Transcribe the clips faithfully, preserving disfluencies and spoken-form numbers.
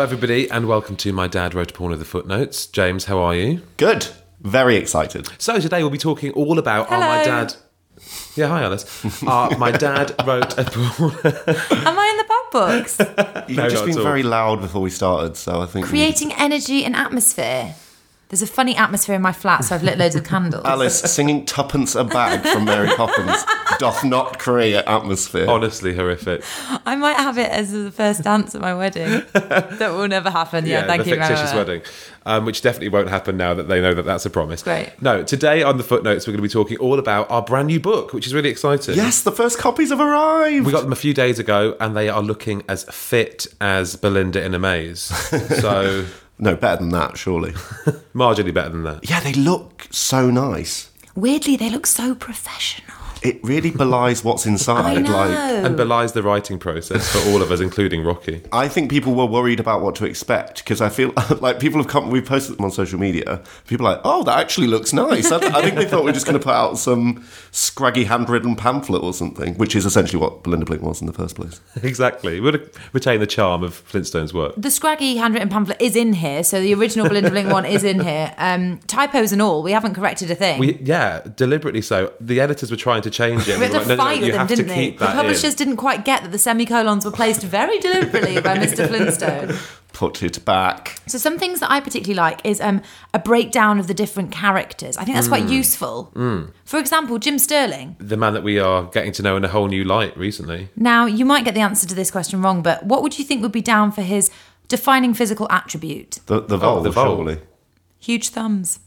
everybody, and welcome to My Dad Wrote a Porn of the Footnotes. James, how are you? Good. Very excited. So today we'll be talking all about Hello. oh, my dad... Yeah, hi Alice. uh, my dad wrote a porn... Am I in the bad books? You've No, just not been at all. very loud before we started, so I think... we- Creating energy and atmosphere. There's a funny atmosphere in my flat, so I've lit loads of candles. Alice, singing Tuppence a Bag from Mary Poppins doth not create atmosphere. Honestly horrific. I might have it as the first dance at my wedding. That will never happen. Yeah, thank the you very fictitious much. wedding, um, which definitely won't happen now that they know that that's a promise. Great. No, today on the Footnotes we're going to be talking all about our brand new book, which is really exciting. Yes, the first copies have arrived. We got them a few days ago, and they are looking as fit as Belinda in a maze. So... No, better than that, surely. marginally better than that. Yeah, they look so nice. Weirdly, they look so professional. It really belies what's inside. I know. Like, And belies the writing process for all of us, including Rocky. I think people were worried about what to expect because I feel like people have come. We've posted them on social media. People are like, oh, that actually looks nice. I, I think they thought we were just going to put out some scraggy handwritten pamphlet or something, which is essentially what Belinda Blink was in the first place. Exactly. We would retain the charm of Flintstone's work. The scraggy handwritten pamphlet is in here, so the original Belinda Blink one is in here. Um, typos and all, we haven't corrected a thing. We, yeah, deliberately so. The editors were trying to change it. We had to were like, no, no, no, fight you with them, have to didn't they? keep The that publishers in. didn't quite get that the semicolons were placed very deliberately by Mister Flintstone. Put it back. So some things that I particularly like is um, a breakdown of the different characters. I think that's Mm. quite useful. For example, Jim Sterling. The man that we are getting to know in a whole new light recently. Now, you might get the answer to this question wrong, but what would you think would be down for his defining physical attribute? The, the vole, Oh, the vole. surely. Huge thumbs.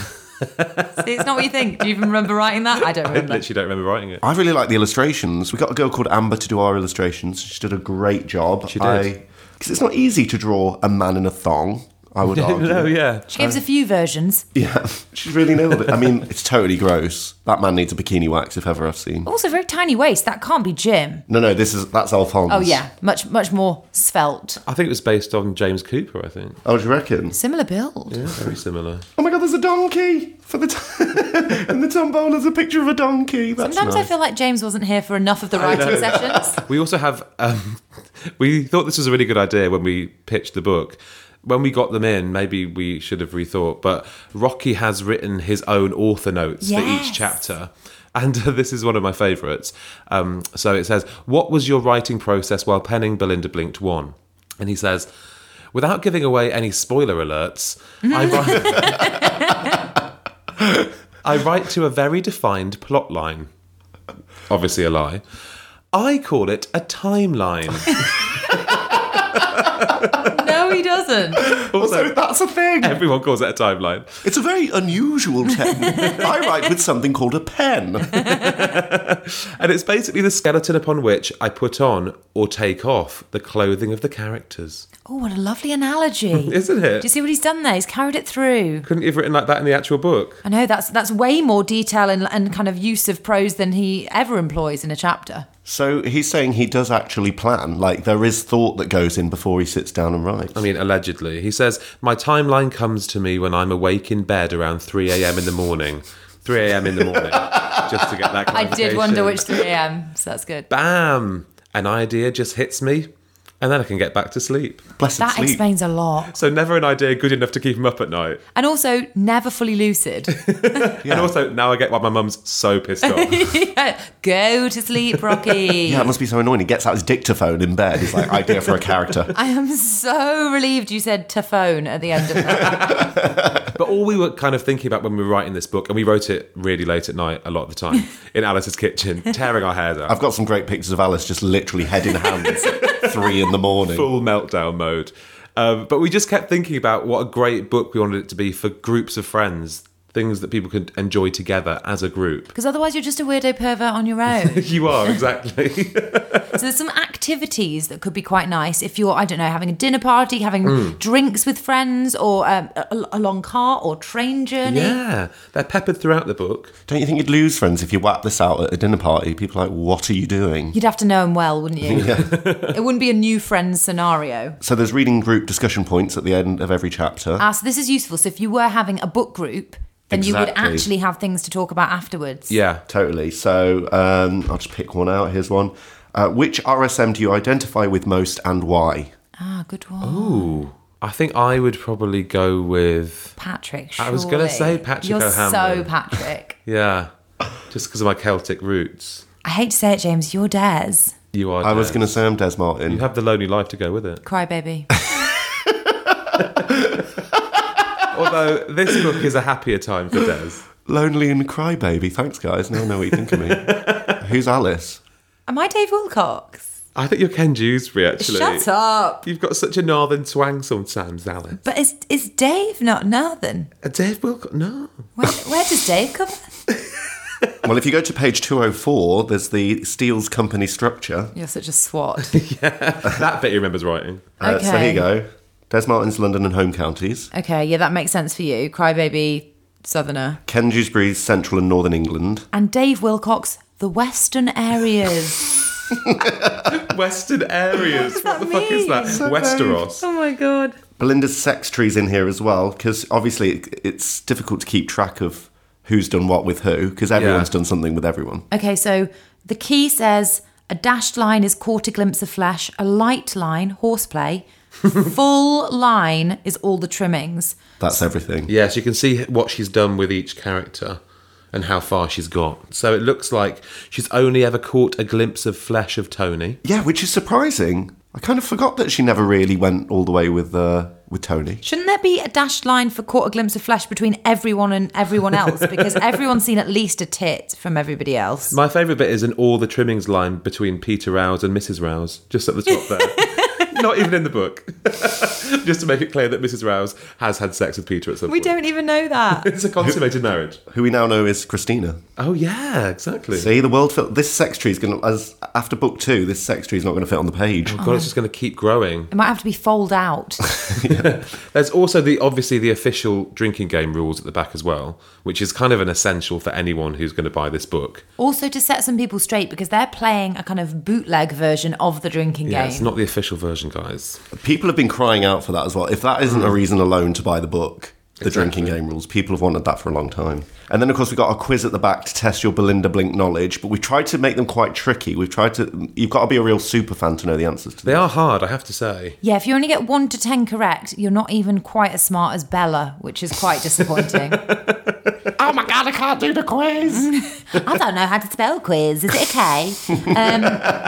See, it's not what you think. Do you even remember writing that? I don't I remember. literally don't remember writing it. I really like the illustrations. We got a girl called Amber to do our illustrations. She did a great job. She did. Because it's not easy to draw a man in a thong, I would argue. no, yeah. She gave us a few versions. Yeah, she's really nailed it. I mean, it's totally gross. That man needs a bikini wax if ever I've seen. Also, very tiny waist. That can't be Jim. No, no, this is that's Alphonse. Oh, yeah. Much, much more svelte. I think it was based on James Cooper, I think. Oh, do you reckon? Similar build. Yeah, very similar. Oh my God, there's a donkey for the t- and the tombola. There's a picture of a donkey. That's Sometimes nice. I feel like James wasn't here for enough of the writing sessions. We also have... Um, we thought this was a really good idea when we pitched the book. When we got them in, maybe we should have rethought, but Rocky has written his own author notes for Yes. each chapter. And uh, this is one of my favourites. Um, so it says, what was your writing process while penning Belinda Blinked one? And he says, without giving away any spoiler alerts, I write, I write to a very defined plot line. Obviously a lie. I call it a timeline. No, he doesn't. Also, that's a thing. Everyone calls it a timeline. It's a very unusual term. I write with something called a pen. And it's basically the skeleton upon which I put on or take off the clothing of the characters. Oh, what a lovely analogy. Isn't it? Do you see what he's done there? He's carried it through. Couldn't you have written like that in the actual book? I know, that's that's way more detail and, and kind of use of prose than he ever employs in a chapter. So he's saying he does actually plan. Like, there is thought that goes in before he sits down and writes. I mean, allegedly. He says, my timeline comes to me when I'm awake in bed around three a.m. in the morning. three a.m. in the morning. Just to get that I did wonder clarification. which three a.m, so that's good. Bam! An idea just hits me, and then I can get back to sleep. Blessed That sleep. explains a lot. So never an idea good enough to keep him up at night. And also, never fully lucid. And also, now I get why my mum's so pissed off. Go to sleep, Rocky. Yeah, it must be so annoying. He gets out his dictaphone in bed. He's like, idea for a character. I am so relieved you said taphone at the end of that. But all we were kind of thinking about when we were writing this book, and we wrote it really late at night a lot of the time, in Alice's kitchen, tearing our hairs out. I've got some great pictures of Alice just literally head in hands at three in the morning. Full meltdown mode. Um, but we just kept thinking about what a great book we wanted it to be for groups of friends, things that people could enjoy together as a group. Because otherwise you're just a weirdo pervert on your own. You are, exactly. So there's some activities that could be quite nice if you're, I don't know, having a dinner party, having drinks with friends, or um, a, a long car or train journey. Yeah, they're peppered throughout the book. Don't you think you'd lose friends if you whacked this out at a dinner party? People are like, what are you doing? You'd have to know them well, wouldn't you? It wouldn't be a new friends scenario. So there's reading group discussion points at the end of every chapter. Ah, so this is useful. So if you were having a book group, then you would Exactly. actually have things to talk about afterwards. Yeah. Totally. So um, I'll just pick one out. Here's one. Uh, which R S M do you identify with most and why? Ah, good one. Ooh. I think I would probably go with... Patrick, I was gonna surely. say Patrick You're O'Hanlon. so Patrick. Yeah. Just because of my Celtic roots. I hate to say it, James, you're Des. You are I was Des. going to say I'm Des Martin. You have the lonely life to go with it. Crybaby. Although this book is a happier time for Des. Lonely and crybaby. Thanks, guys. Now I know what you think of me. Who's Alice? Am I Dave Wilcox? I think you're Ken Dewsbury, actually. Shut up. You've got such a northern twang sometimes, Alice. But is is Dave not northern? A Dave Wilcox? No. Where, where does Dave come from? Well, if you go to page two oh four, there's the Steele's company structure. You're such a swat. That bit he remembers writing. Uh, So Okay. here you go. Des Martin's London and home counties. Okay, yeah, that makes sense for you. Crybaby, southerner. Ken Dewsbury's central and northern England. And Dave Wilcox, the western areas. Western areas. What, that the fuck is that? mean? So Westeros. Oh my god. Belinda's sex tree's in here as well, because obviously it, it's difficult to keep track of who's done what with who, because everyone's Yeah. done something with everyone. Okay, so the key says a dashed line is caught a glimpse of flesh, a light line, horseplay, full line is all the trimmings. That's everything. Yes, you can see what she's done with each character and how far she's got. So it looks like she's only ever caught a glimpse of flesh of Tony. Yeah, which is surprising. I kind of forgot that she never really went all the way with uh, with Tony. Shouldn't there be a dashed line for caught a glimpse of flesh between everyone and everyone else? Because everyone's seen at least a tit from everybody else. My favourite bit is an all the trimmings line between Peter Rouse and Missus Rouse, just at the top there. Not even in the book. Just to make it clear that Missus Rouse has had sex with Peter at some We point. don't even know that. It's a consummated marriage. Who we now know is Christina. Oh, yeah, exactly. See, the world fit. This sex tree is going to, as after book two, this sex tree is not going to fit on the page. God, it's just going to keep growing. It might have to be fold out. There's also the obviously the official drinking game rules at the back as well, which is kind of an essential for anyone who's going to buy this book. Also to set some people straight, because they're playing a kind of bootleg version of the drinking Yeah, game. it's not the official version, guys. People have been crying out for that as well. If that isn't a reason alone to buy the book, the Exactly. drinking game rules, people have wanted that for a long time. And then, of course, we've got a quiz at the back to test your Belinda Blink knowledge, but we tried to make them quite tricky. We've tried to... You've got to be a real super fan to know the answers to They them. are hard, I have to say. Yeah, if you only get one to ten correct, you're not even quite as smart as Bella, which is quite disappointing. Oh my God, I can't do the quiz! I don't know how to spell quiz. Is it okay? Um,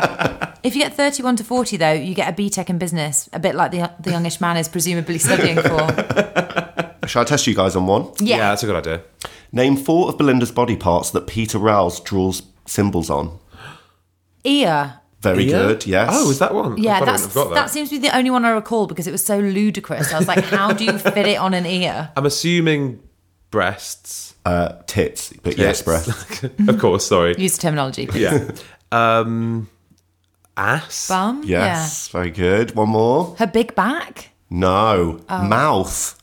if you get thirty-one to forty, though, you get a B Tech in business, a bit like the, the youngish man is presumably studying for. Shall I test you guys on one? Yeah. that's a good idea. Name four of Belinda's body parts that Peter Rouse draws symbols on. Ear. Very Yeah? good, yes. Oh, is that one? Yeah, I thought I that's, wouldn't have got that that. seems to be the only one I recall because it was so ludicrous. I was like, how do you fit it on an ear? I'm assuming breasts. Uh, tits, but yes, Tits. breath. Of course, sorry. Use the terminology, please. Yeah. Um, ass. Bum? Yes, very good. One more. Yeah. Her big back? No, Oh. mouth.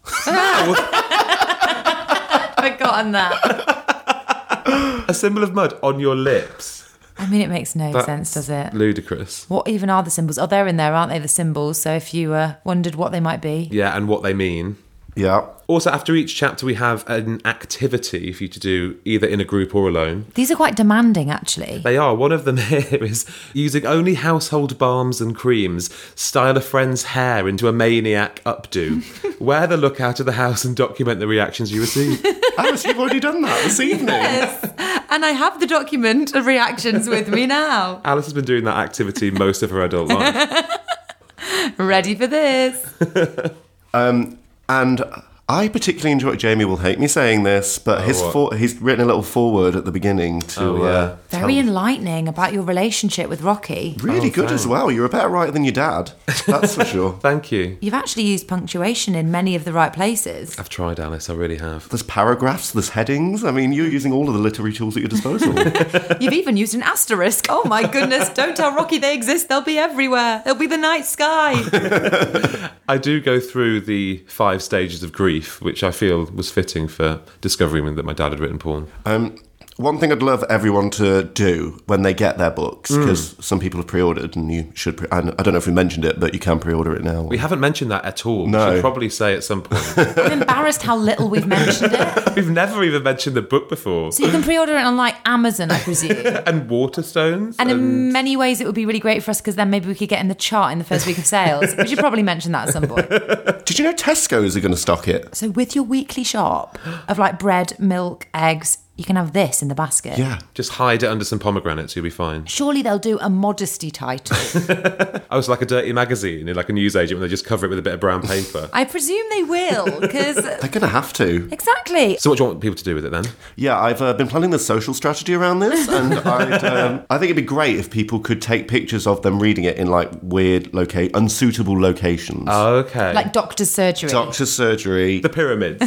I've forgotten that. A symbol of mud on your lips. I mean, it makes no That's sense, does it? Ludicrous. What even are the symbols? Oh, they're in there, aren't they, the symbols? So if you uh, wondered what they might be. Yeah, and what they mean. Yeah. Also, after each chapter, we have an activity for you to do either in a group or alone. These are quite demanding, actually. They are. One of them here is using only household balms and creams, style a friend's hair into a maniac updo, wear the look out of the house and document the reactions you receive. Alice, you've already done that this evening. Yes. And I have the document of reactions with me now. Alice has been doing that activity most of her adult life. Ready for this. And I particularly enjoy, Jamie will hate me saying this, but his what? for, he's written a little foreword at the beginning to... Oh, yeah. uh, Very tell- enlightening about your relationship with Rocky. Really Oh, good as thanks. well. You're a better writer than your dad. That's for sure. Thank you. You've actually used punctuation in many of the right places. I've tried, Alice. I really have. There's paragraphs, there's headings. I mean, you're using all of the literary tools at your disposal. You've even used an asterisk. Oh my goodness, don't tell Rocky they exist. They'll be everywhere. They'll be the night sky. I do go through the five stages of grief, which I feel was fitting for discovering that my dad had written porn. um, One thing I'd love everyone to do when they get their books, because mm. some people have pre-ordered, and you should. Pre- I don't know if we mentioned it, but you can pre-order it now. We haven't mentioned that at all. No. We should probably say at some point. I'm embarrassed how little we've mentioned it. We've never even mentioned the book before. So you can pre-order it on like Amazon, I presume. And Waterstones. And, and in many ways, it would be really great for us because then maybe we could get in the chart in the first week of sales. We should probably mention that at some point. Did you know Tesco's are going to stock it? So with your weekly shop of like bread, milk, eggs, you can have this in the basket. Yeah. Just hide it under some pomegranates, you'll be fine. Surely they'll do a modesty title. I was like a dirty magazine in like a newsagent when they just cover it with a bit of brown paper. I presume they will, because... They're going to have to. Exactly. So what do you want people to do with it then? Yeah, I've uh, been planning the social strategy around this, and I'd, um, I think it'd be great if people could take pictures of them reading it in like weird, loca- unsuitable locations. Oh, okay. Like doctor's surgery. Doctor's surgery. The pyramids.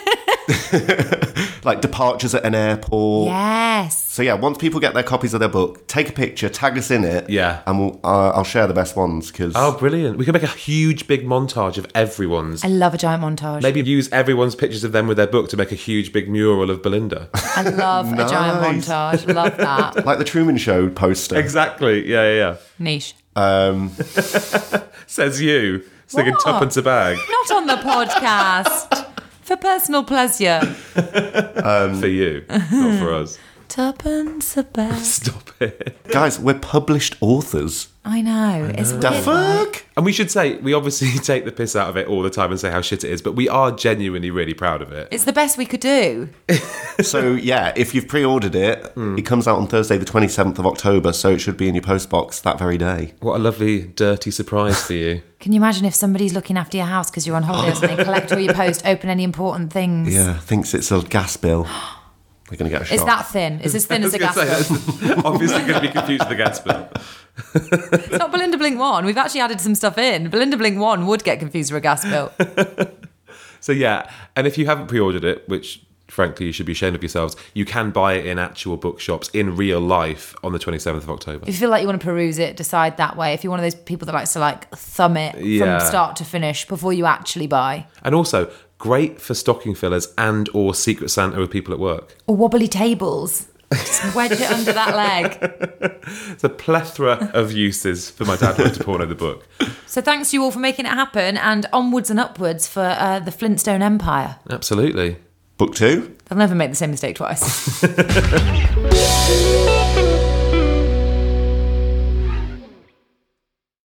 Like departures at an airport. Yes. So yeah, once people get their copies of their book, take a picture, tag us in it. Yeah. And we'll, uh, I'll share the best ones. Cause Oh, brilliant. We could make a huge big montage of everyone's. I love a giant montage. Maybe use everyone's pictures of them with their book to make a huge big mural of Belinda. I love a giant Nice. montage. Love that. Like the Truman Show poster. Exactly. Yeah, yeah, yeah. Niche. Um, Says you, singing What? tuppence a bag. Not on the podcast. For personal pleasure. Um, for you, not for us. Tuppence a bag. Stop it. guys, we're published authors. I know. It's The weird. fuck? And we should say, we obviously take the piss out of it all the time and say how shit it is, but we are genuinely really proud of it. It's the best we could do. So yeah, if you've pre-ordered it, Mm. it comes out on Thursday the twenty-seventh of October, so it should be in your postbox that very day. What a lovely, dirty surprise for you. Can you imagine if somebody's looking after your house because you're on holiday or something, collect all your post, open any important things? Yeah, thinks it's a gas bill. They're going to get a shock. Is that thin? Is as thin I as was a gonna gas say, bill? that's obviously going to be confused with the gas bill. It's not Belinda Blink one. We've actually added some stuff in. Belinda Blink one would get confused for a gas bill. So yeah, and if you haven't pre-ordered it, which frankly you should be ashamed of yourselves, you can buy it in actual bookshops in real life on the twenty-seventh of October. If you feel like you want to peruse it, decide that way. If you're one of those people that likes to like thumb it Yeah. from start to finish before you actually buy. And also, great for stocking fillers and or Secret Santa with people at work. Or wobbly tables. Just wedge it under that leg. It's a plethora of uses for my dad wrote a porno the book. So thanks to you all for making it happen, and onwards and upwards for uh, the Flintstone Empire. Absolutely. Book two? They'll never make the same mistake twice.